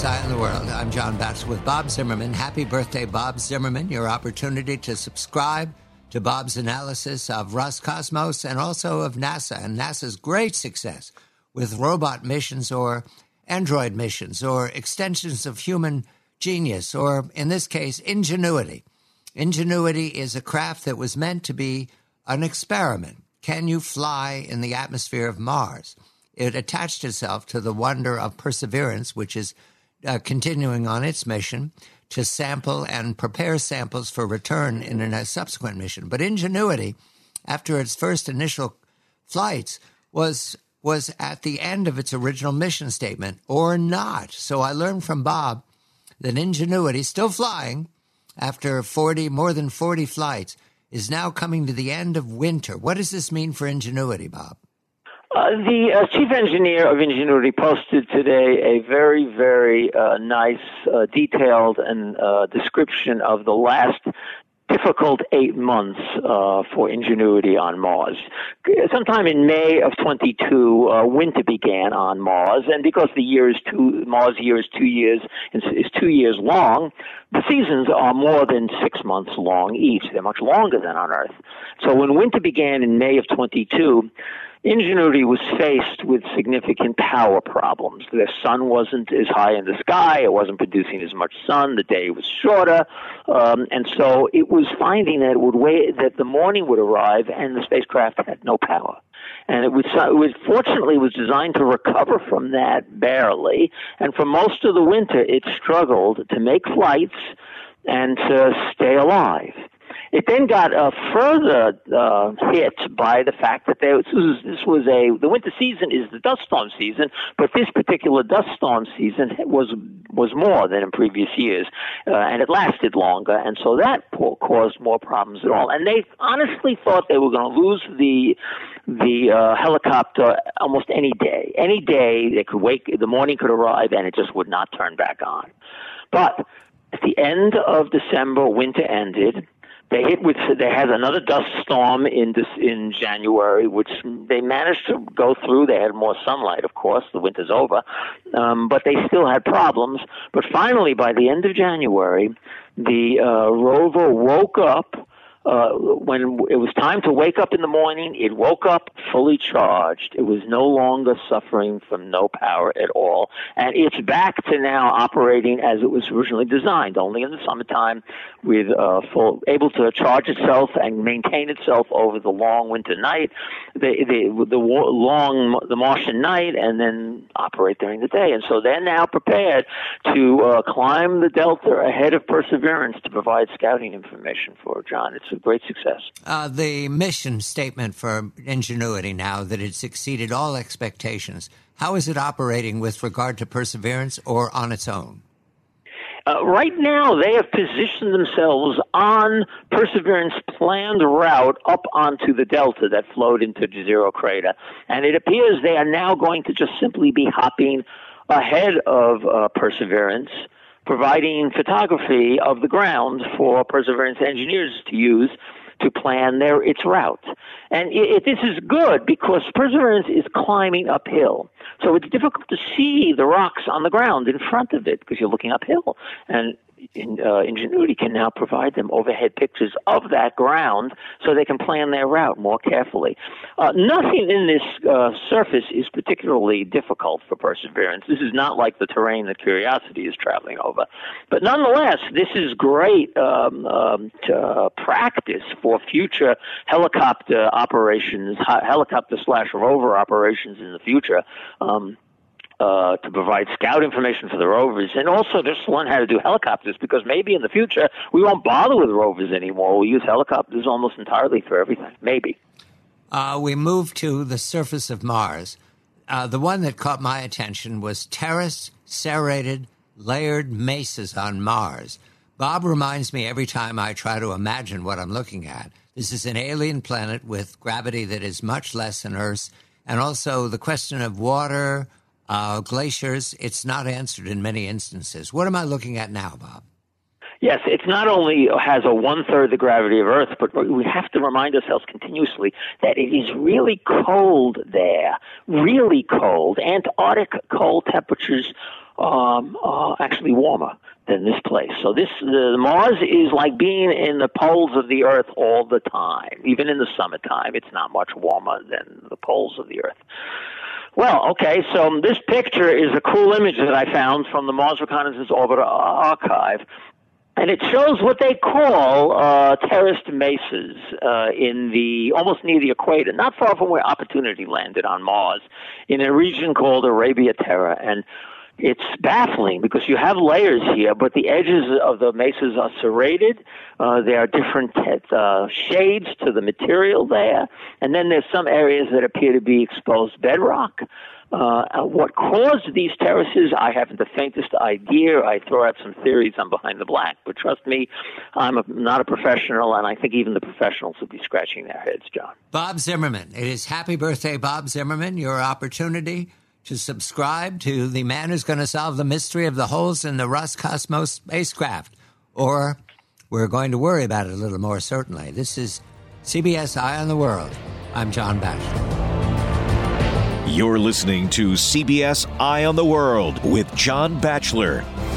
Sky in the World. I'm John Batts with Bob Zimmerman. Happy birthday, Bob Zimmerman. Your opportunity to subscribe to Bob's analysis of Roscosmos and also of NASA and NASA's great success with robot missions or android missions or extensions of human genius or, in this case, Ingenuity. Ingenuity is a craft that was meant to be an experiment. Can you fly in the atmosphere of Mars? It attached itself to the wonder of Perseverance, which is continuing on its mission to sample and prepare samples for return in a subsequent mission. But Ingenuity, after its first initial flights, was at the end of its original mission statement, or not. So I learned from Bob that Ingenuity, still flying after more than 40 flights, is now coming to the end of winter. What does this mean for Ingenuity, Bob? The chief engineer of Ingenuity posted today a very, very nice, detailed and description of the last difficult 8 months for Ingenuity on Mars. Sometime in May of 22, winter began on Mars, and because Mars year is 2 years, is 2 years long, the seasons are more than 6 months long each. They're much longer than on Earth. So when winter began in May of 22, Ingenuity was faced with significant power problems. The sun wasn't as high in the sky. It wasn't producing as much sun. The day was shorter. And so it was finding that that the morning would arrive and the spacecraft had no power. And it was fortunately was designed to recover from that barely. And for most of the winter, it struggled to make flights and to stay alive. It then got further hit by the fact that the winter season is the dust storm season, but this particular dust storm season was more than in previous years, and it lasted longer, and so that caused more problems at all. And they honestly thought they were going to lose the helicopter almost any day. Any day they could the morning could arrive, and it just would not turn back on. But at the end of December, winter ended. They had another dust storm in January, which they managed to go through. They had more sunlight, of course. The winter's over, but they still had problems. But finally, by the end of January, the rover woke up. When it was time to wake up in the morning, it woke up fully charged. It was no longer suffering from no power at all. And it's back to now operating as it was originally designed, only in the summertime, with able to charge itself and maintain itself over the long winter night, the Martian night, and then operate during the day. And so they're now prepared to climb the Delta ahead of Perseverance to provide scouting information for John. It's a great success. The mission statement for Ingenuity now, that it's exceeded all expectations. How is it operating with regard to Perseverance or on its own? Right now, they have positioned themselves on Perseverance's planned route up onto the Delta that flowed into Jezero Crater. And it appears they are now going to just simply be hopping ahead of Perseverance, providing photography of the ground for Perseverance engineers to use to plan its route. And this is good because Perseverance is climbing uphill. So it's difficult to see the rocks on the ground in front of it because you're looking uphill. And Ingenuity can now provide them overhead pictures of that ground so they can plan their route more carefully. Nothing in this surface is particularly difficult for Perseverance. This is not like the terrain that Curiosity is traveling over. But nonetheless, this is great practice for future helicopter operations, helicopter/rover operations in the future. To provide scout information for the rovers, and also just learn how to do helicopters, because maybe in the future we won't bother with rovers anymore. We'll use helicopters almost entirely for everything, maybe. We move to the surface of Mars. The one that caught my attention was terraced, serrated, layered mesas on Mars. Bob reminds me every time I try to imagine what I'm looking at. This is an alien planet with gravity that is much less than Earth's, and also the question of water, glaciers, it's not answered in many instances. What am I looking at now, Bob? Yes, it's not only has a one-third the gravity of Earth, but we have to remind ourselves continuously that it is really cold there, really cold. Antarctic cold temperatures actually warmer than this place. So the Mars is like being in the poles of the Earth all the time. Even in the summertime, it's not much warmer than the poles of the Earth. Well, okay, so this picture is a cool image that I found from the Mars Reconnaissance Orbiter Archive. And it shows what they call terraced mesas almost near the equator, not far from where Opportunity landed on Mars, in a region called Arabia Terra. And it's baffling because you have layers here, but the edges of the mesas are serrated. There are different shades to the material there. And then there's some areas that appear to be exposed bedrock. What caused these terraces, I haven't the faintest idea. I throw out some theories on Behind the Black, but trust me, I'm not a professional, and I think even the professionals would be scratching their heads, John. Bob Zimmerman. It is Happy Birthday, Bob Zimmerman. Your opportunity to subscribe to the man who's going to solve the mystery of the holes in the Roscosmos spacecraft. Or we're going to worry about it a little more, certainly. This is CBS Eye on the World. I'm John Batchelor. You're listening to CBS Eye on the World with John Batchelor.